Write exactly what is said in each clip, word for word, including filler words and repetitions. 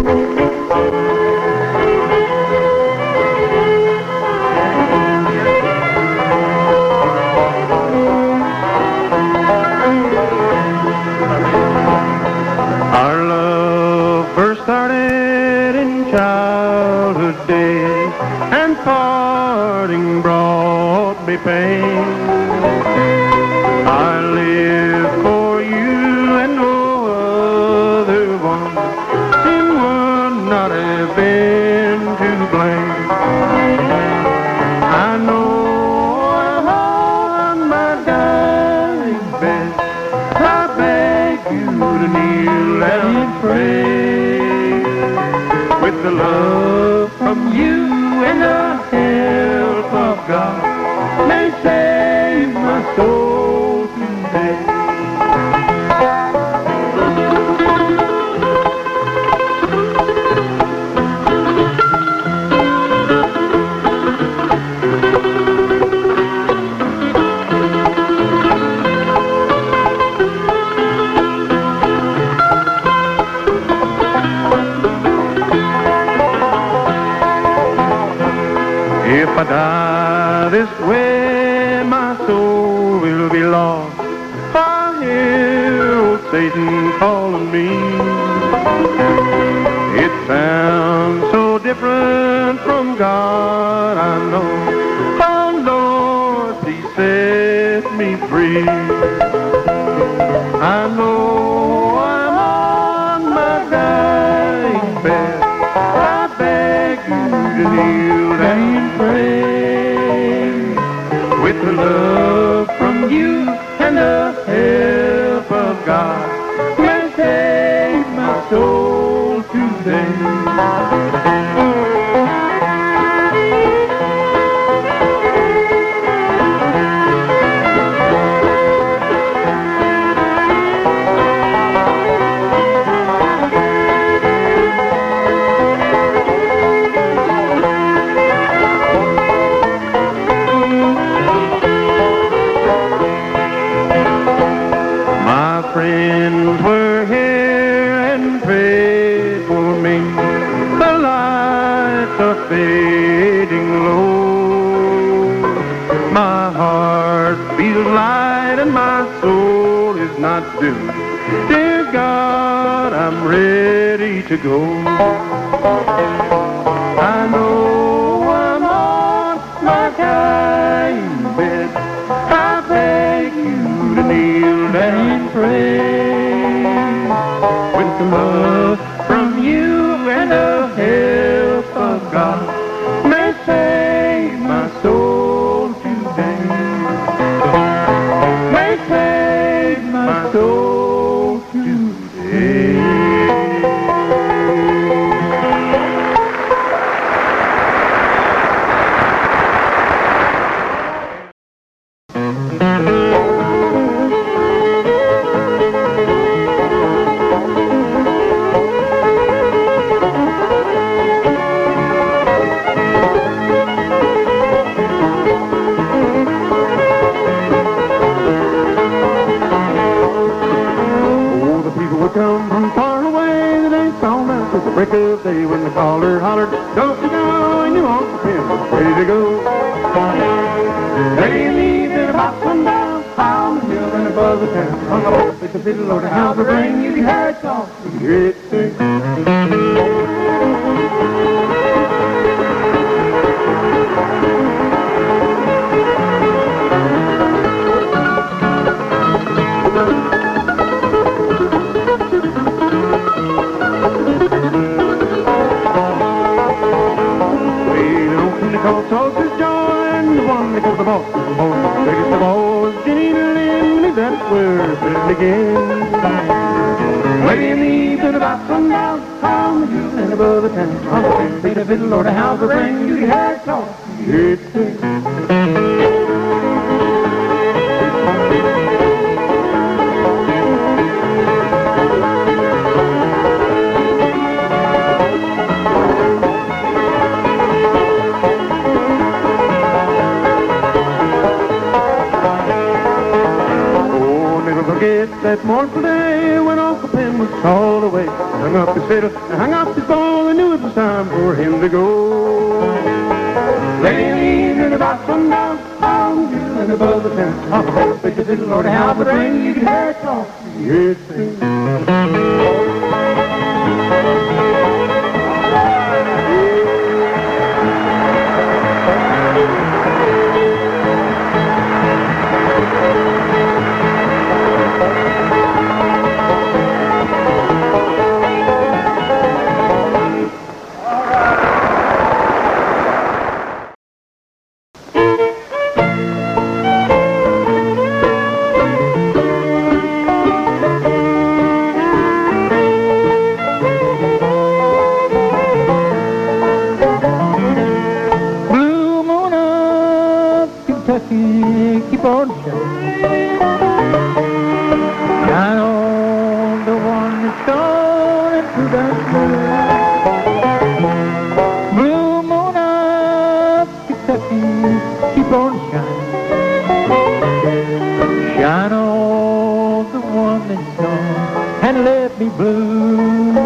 Our love first started in childhood days, and parting brought me pain. I live for you and no other one. Sin would not have been to blame. I know I'm on my dying bed. I beg you to kneel and pray. With the love from you and the help of God, may save my soul today. If I die this way, my soul will be lost. I hear old Satan calling me. It sounds so different from God, I know. Oh Lord, please set me free. I know I'm on my dying bed. I beg you to kneel and pray. With the love from you and the help of God, may save my soul today. Friends were here and prayed for me. The lights are fading low. My heart feels light and my soul is not dim. Dear God, I'm ready to go. I know I'm on my dying bed. I beg you to kneel and pray. With the love from you and the help of God, may save my soul today. May save my soul today. Come from far away, the day found out at the break of day when the caller hollered, don't you know, and your Uncle Pim was ready to go. They leave in about sundown, high on the hill and above the town. Hung up with the fiddle or the house will ring, you can hear it talk, you can hear it sing. Called Tulsa's join, the one that called the boss. Oh, the biggest of all was Jenny Lynn, that's where it began. Way in the evening about sundown, on the hill and above the town. On the wind, beat a fiddle or the house will ring, you can hear it talk, you hear it sing. Forget that mournful day when Uncle Pim man was called away. Hung up his fiddle and hung up his ball and knew it was time for him to go. Late in the evening about sundown, I'm feeling above the town. Oh, pick a fiddle, Lord, how it rain, you can hear it song. Yes, sing. Keep on shining. Shine on the one that's gone into the blue. Blue moon of Kentucky, keep on shining. Shine on the one that's gone and let me blue.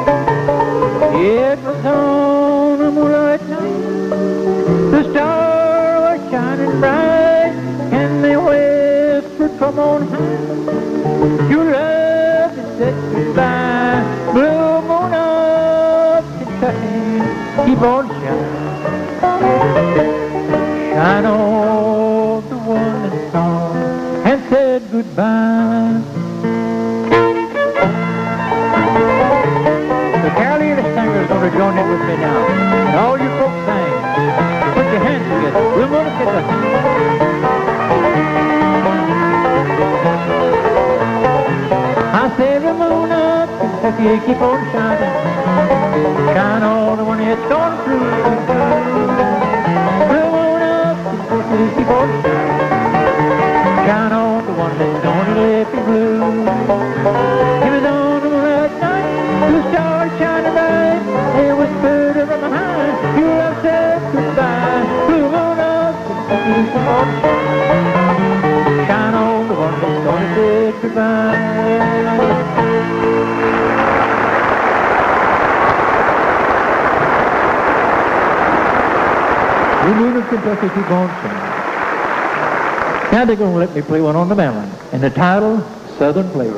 It was on a moonlight night, the stars were shining bright, and they whispered from on high, your love is said goodbye. Blue moon of Kentucky, keep on shining. Shine on the one that saw and said goodbye. The Carolina Singer's going to join in with me now. And all you folks sing. Put your hands together. Blue moon of Kentucky. I say the moon of Kentucky, keep on shining. Shine on the one that's gone through. The moon of Kentucky, keep on shining. Shine on the one that's gone and left me blue. It was on the moonlight night, the stars shining bright. They whispered from behind, your love said goodbye. Blue moon of Kentucky, keep on shining. Shine on the one that's gone and said goodbye. Blue moon of Kentucky, keep on shining. Now they're going to let me play one on the melon, and the title, Southern Flavor.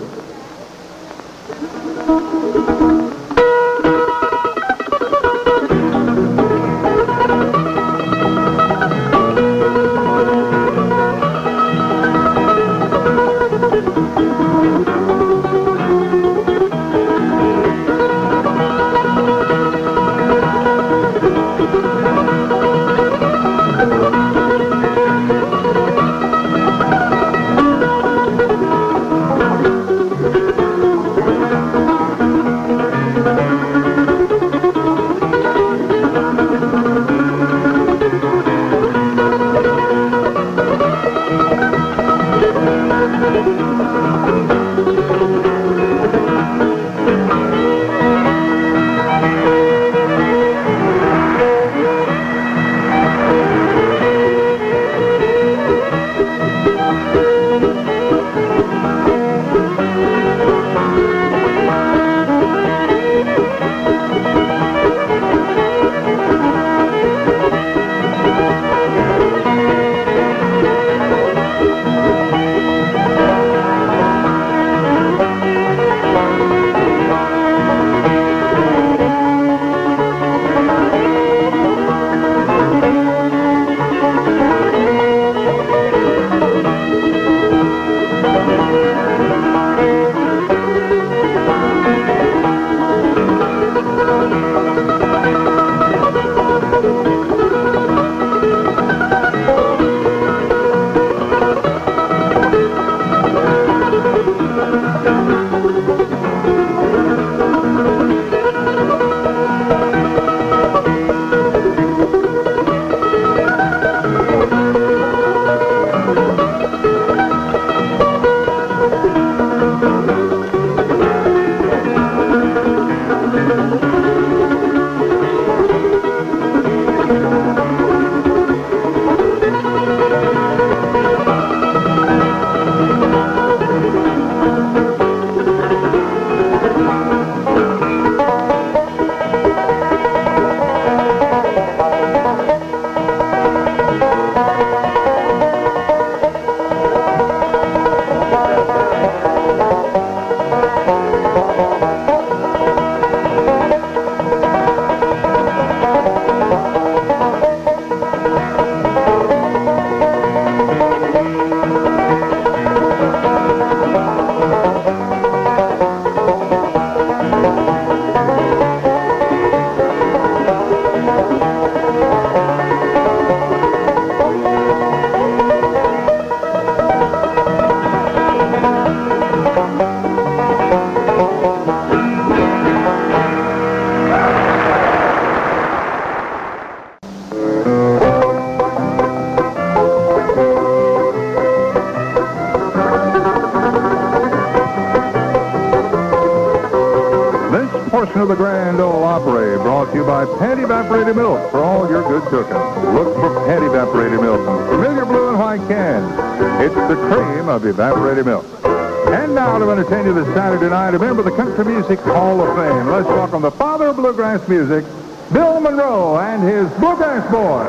Parade, brought to you by Pant Evaporated Milk for all your good cooking. Look for Pant Evaporated Milk in familiar blue and white cans. It's the cream of evaporated milk. And now to entertain you this Saturday night, a member of the Country Music Hall of Fame. Let's welcome the father of bluegrass music, Bill Monroe, and his Bluegrass Boy.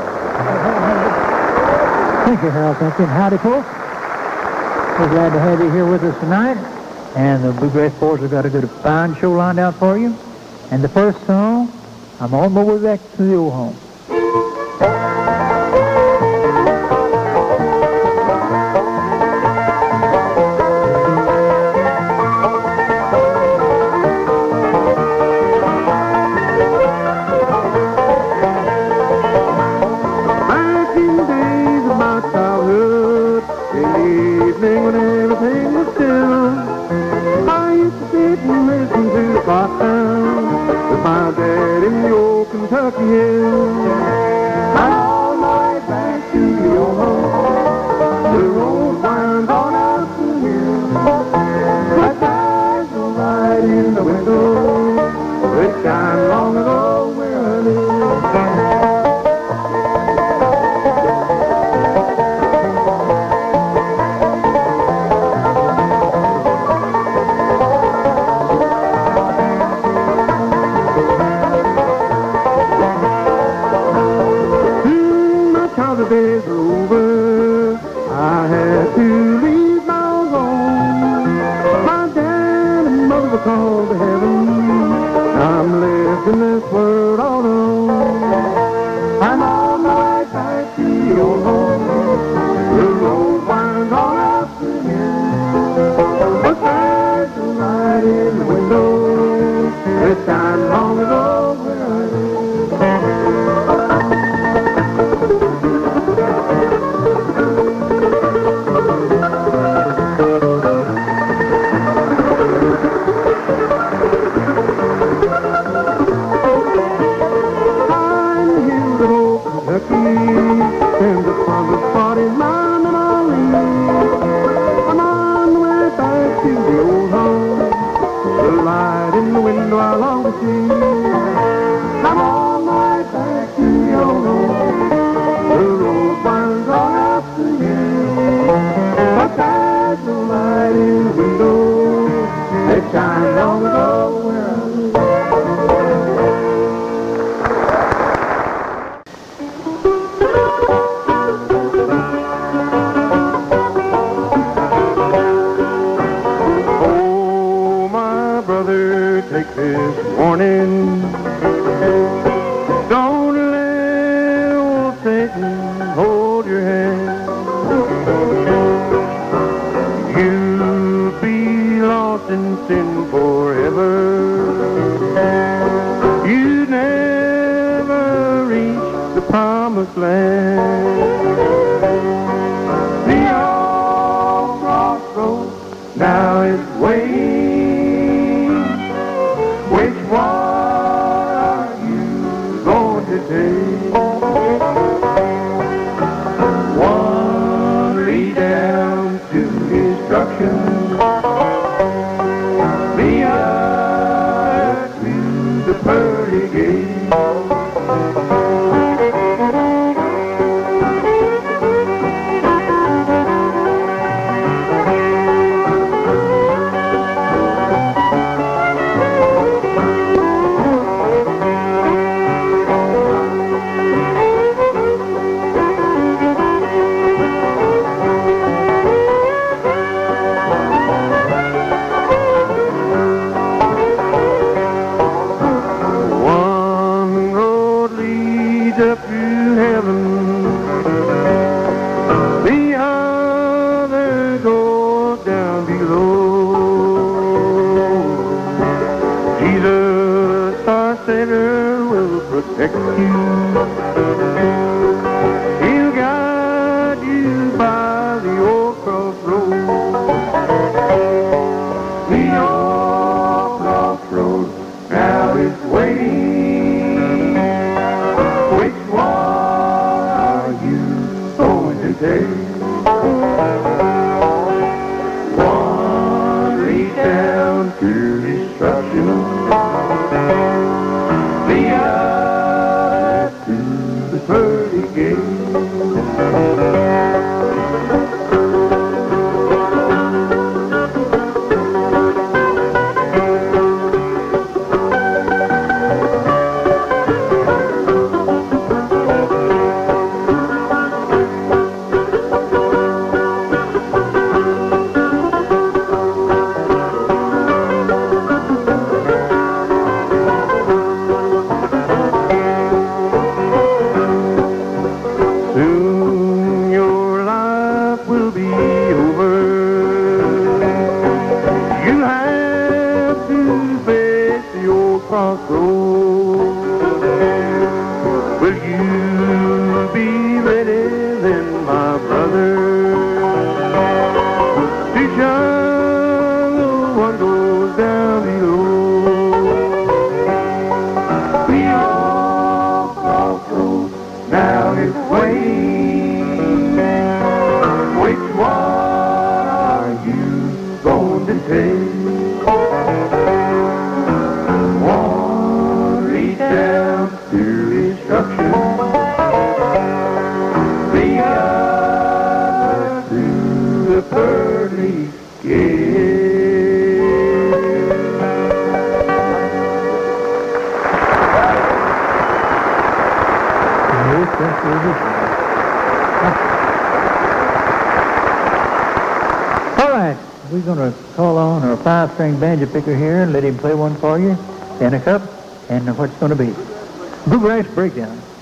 Thank you, Harold. Thank you. And howdy, folks. We're glad to have you here with us tonight. And the Bluegrass Boys have got a good, fine show lined out for you. And the first song, I'm on my way back to the old home. Back in the days of my childhood, in the evening when everything was still, I used to sit and listen to the clock sound with my dad in the old Kentucky hills. And all night back to the old home, the road winds on out the hill. My eyes are right in the window, they shine long ago where I live. The days are over, I had to leave my old home. My dad and mother were called to heaven, I'm left in this world all alone. I'm on my way back to the old home, the road winds all out the hill. The stars are right in the window, they shine long ago where I live. And the promised spot in my memory. I'm on the way back to the old home, the light in the window I long to see. I'm on my way back to the old home, the road winds on up the hill. But there's no light in the window, they shine long ago where I live. Take this warning, don't let old Satan hold your hand. You'll be lost in sin forever. You never reach the promised land. The old crossroads now is waiting. Which one are you going to take? One lead down to destruction, the other to the pearly gate. Up to heaven, the other goes down below. Jesus, our Savior, will protect you. He'll guide you by the old crossroad. The old crossroad now is waiting. Which one are you going to take? One leads down to destruction, the Soon your life will be over. You have to face your crossroads. Will you be ready then, my brother, to shine the one goes down below? We all crossroads now it's way. Which one are you going to take? One reach down to destruction, the other to the pearly gate. All right, we're going to call on our five-string banjo picker here and let him play one for you, and a cup, and what's going to be? Bluegrass Breakdown.